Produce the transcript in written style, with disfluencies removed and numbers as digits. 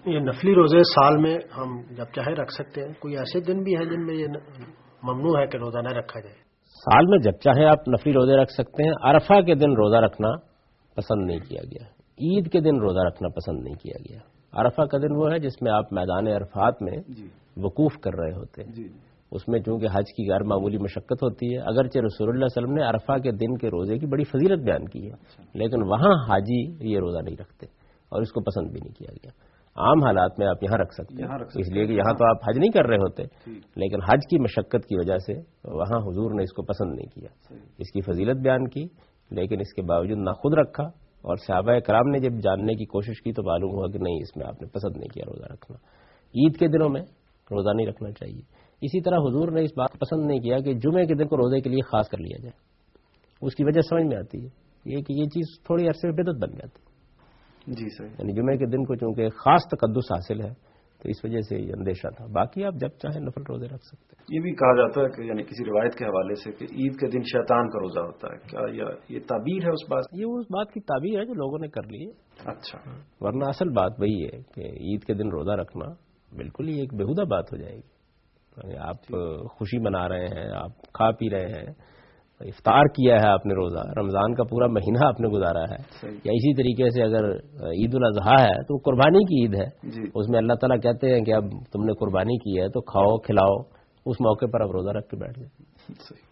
یہ نفلی روزے سال میں ہم جب چاہے رکھ سکتے ہیں؟ کوئی ایسے دن بھی ہیں جن میں یہ ممنوع ہے کہ روزہ نہ رکھا جائے؟ سال میں جب چاہے آپ نفلی روزے رکھ سکتے ہیں. عرفہ کے دن روزہ رکھنا پسند نہیں کیا گیا. عید کے دن روزہ رکھنا پسند نہیں کیا گیا. عرفہ کا دن وہ ہے جس میں آپ میدان عرفات میں وقوف کر رہے ہوتے ہیں. اس میں چونکہ حج کی غیر معمولی مشقت ہوتی ہے. اگرچہ رسول اللہ علیہ وسلم نے عرفہ کے دن کے روزے کی بڑی فضیلت بیان کی ہے، لیکن وہاں حاجی یہ روزہ نہیں رکھتے اور اس کو پسند بھی نہیں کیا گیا. عام حالات میں آپ یہاں رکھ سکتے ہیں، اس لیے کہ یہاں تو آپ حج نہیں کر رہے ہوتے، لیکن حج کی مشقت کی وجہ سے وہاں حضور نے اس کو پسند نہیں کیا. اس کی فضیلت بیان کی، لیکن اس کے باوجود نہ خود رکھا، اور صحابہ کرام نے جب جاننے کی کوشش کی تو معلوم ہوا کہ نہیں، اس میں آپ نے پسند نہیں کیا روزہ رکھنا. عید کے دنوں میں روزہ نہیں رکھنا چاہیے. اسی طرح حضور نے اس بات پسند نہیں کیا کہ جمعے کے دن کو روزے کے لیے خاص کر لیا جائے. اس کی وجہ سمجھ میں آتی ہے یہ کہ یہ چیز تھوڑی عرصے میں بدعت بن جاتی ہے. جی سر، یعنی جمعے کے دن کو چونکہ خاص تقدس حاصل ہے تو اس وجہ سے یہ اندیشہ تھا. باقی آپ جب چاہیں نفل روزے رکھ سکتے ہیں. یہ بھی کہا جاتا ہے کہ یعنی کسی روایت کے حوالے سے کہ عید کے دن شیطان کا روزہ ہوتا ہے، کیا یہ تعبیر ہے اس بات؟ یہ اس بات کی تعبیر ہے جو لوگوں نے کر لی ہے. اچھا، ورنہ اصل بات وہی ہے کہ عید کے دن روزہ رکھنا بالکل ہی ایک بےہودہ بات ہو جائے گی. یعنی آپ خوشی منا رہے ہیں، آپ کھا پی رہے ہیں، افطار کیا ہے آپ نے، روزہ رمضان کا پورا مہینہ آپ نے گزارا ہے. یا اسی طریقے سے اگر عید الاضحیٰ ہے تو قربانی کی عید ہے، اس میں اللہ تعالیٰ کہتے ہیں کہ اب تم نے قربانی کی ہے تو کھاؤ کھلاؤ، اس موقع پر اب روزہ رکھ کے بیٹھ جائیں.